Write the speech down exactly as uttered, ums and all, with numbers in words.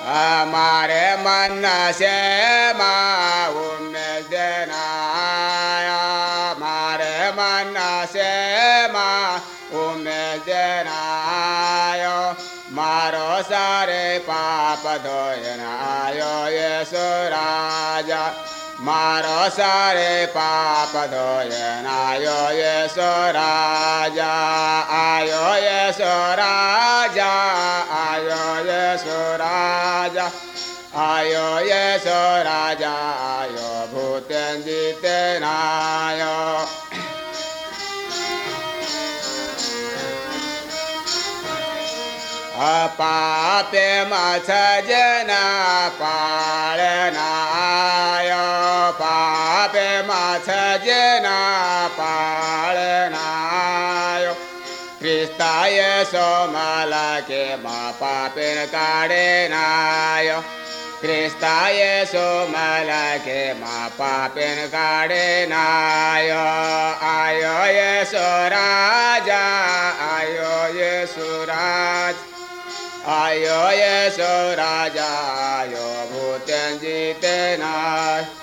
Amare manase ma umedenaya. Mare manase ma umedenaya. Maro sare papa doyanayo Yesu Raja. Maro sare papa doyanayo Yesu Raja. Ayo Yesu Raja. Ayo Yesu Raja. Ayo Yesu Raja. Ayo Bhuten Jitenayo. Pape matsajana palanayo. Pape matsajana palanayo. Krista Yesu malake ma papin kadenayo. Krista Yesu malake ma papin kadenayo. Ayo Yesu Raja. Ayo Yesu Raja. Ayo Yesu Raja. Ayo Bhuten Jitenayo.